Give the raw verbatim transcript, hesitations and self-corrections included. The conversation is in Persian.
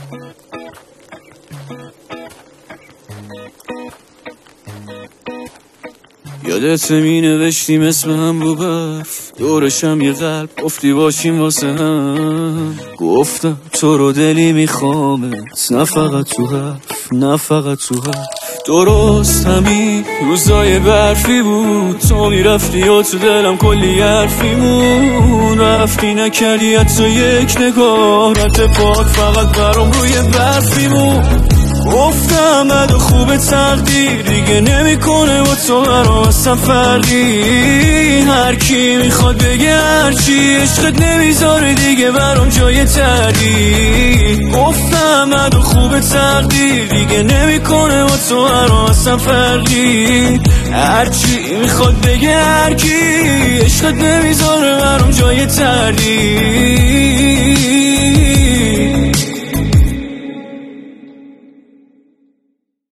یادت می نوشتیم اسم هم رو برف، دورشم یه قلب گفتی باشیم واسه هم. گفتم تو رو دلی میخوامت، نه فقط تو حرف، نه فقط تو حرف. درست همین روزای برفی بود، تو میرفتی و تو دلم کلی حرفیمون. رفتی نکردی حتی یک نگاه، رد پاک فقط برام روی برفیمون. گفتم بد و خوب تقدیر دیگه نمیکنه با تو برام اصلا فرقی. هر کی میخواد بگه هرچی، عشقت نمیذاره دیگه برام جای تردید. گفتم بد و خوب تقدیر دیگه نمیکنه با تو برام اصلا فرقی. هرچی میخواد بگه هرکی، عشقت نمیذاره برام جای تردید.